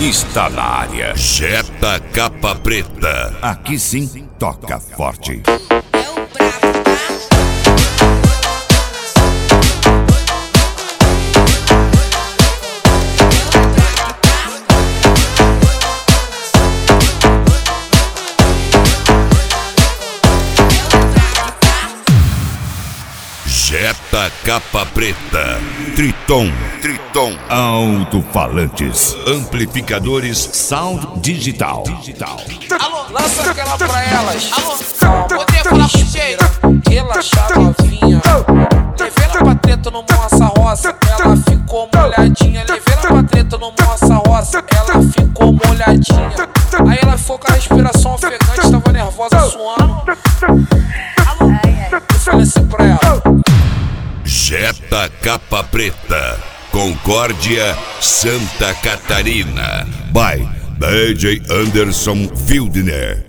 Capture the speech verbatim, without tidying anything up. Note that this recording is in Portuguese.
está na área. Jetta Capa Preta. Aqui sim, toca forte. É o brabo, tá? Jetta Capa Preta. Triton, Triton. alto-falantes, amplificadores, sound digital. digital. Alô, lança aquela pra elas. Alô, poder falar com cheiro. Relaxa, novinha. Levei ela pra treta no Moça Roça. Ela ficou molhadinha. Levei ela pra treta no Moça Roça. Ela ficou molhadinha. Aí ela ficou com a respiração ofegante. Tava nervosa, suando. Eu falei assim pra ela. Jetta Capa Preta. Concórdia, Santa Catarina. By D J Anderson Fieldner.